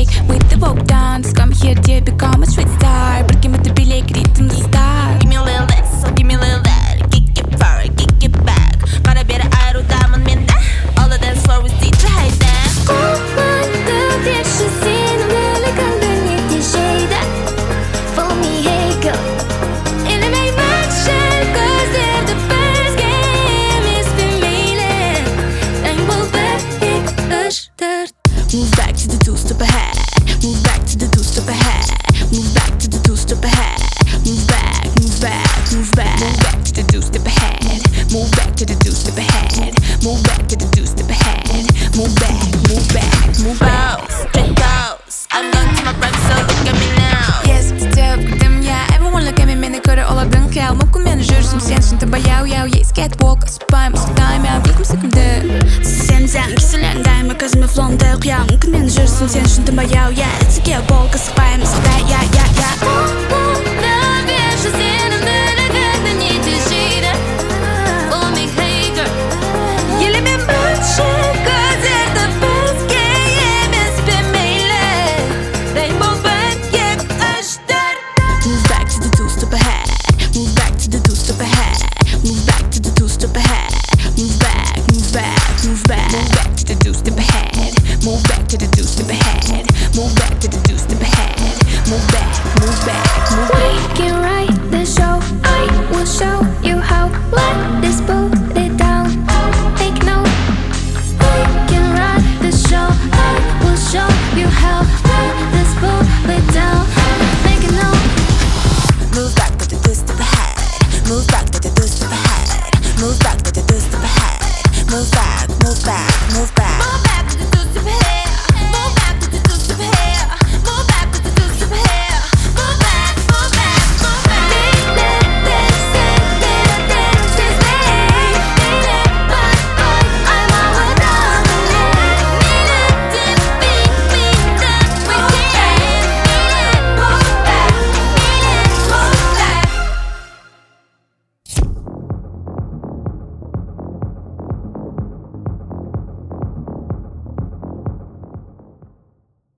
break with the Vogue dance. Come here dear, become a street star. Breaking with the bilek, rhythm the star. Give me a little this, so give me a little that. Kick it forward, kick it back. Bana bir aerodamın mende. All the dance floor with DJ Hayden. Olmadı bir şey seninle kalbin yettiği şeyde. Follow me, hey girl. Elime bakışır gözlerde first game istemeyle. Rainbow back ıştır. Move back to the two-step ahead. Move back to the two-step ahead. Move back to the two-step ahead. Move back, move back, move back. Move back to the two-step ahead. Move back to the two-step ahead. Move back to the two-step ahead. Move back, move back, move back. Straight goes. I'm going to my prime, so look at me now. Yes, step them yeah. Everyone look at me, meni göre oladın kal. Mumkum yani jürsüm sen şimdi bayağı yav. Yeah, catwalk, spam, time out. Yekum sıkımdı. Senden kişilerden mi kızımı flonda okuyam. Mumkum yani jürsüm sen şimdi bayağı yeah. Let's get walk, spam, spam, yeah, yeah, yeah. Olmadı bir şey seninle kalbin yettiği şeyde. Follow me, hey girl. Elime bakışır gözlerde first game istemeyle. Rainbow back, yeah, ıştır. Move back to the two-step ahead. Move back to the two-step ahead. Move back to the two-step ahead. Move back, move back, move back. Move back to the two-step ahead. Move back to the two-step ahead. Move back to the two-step ahead. Move back, move back, move back. We can write the show. I will show you how. Let this put it down. Take note. We can write the show. I will show you how. Let this put it down. Make a note. Move back to the two-step ahead. Move back to the two-step ahead. Move back to the two-step ahead. Move back, move back, move back. Move back to the two-step ahead.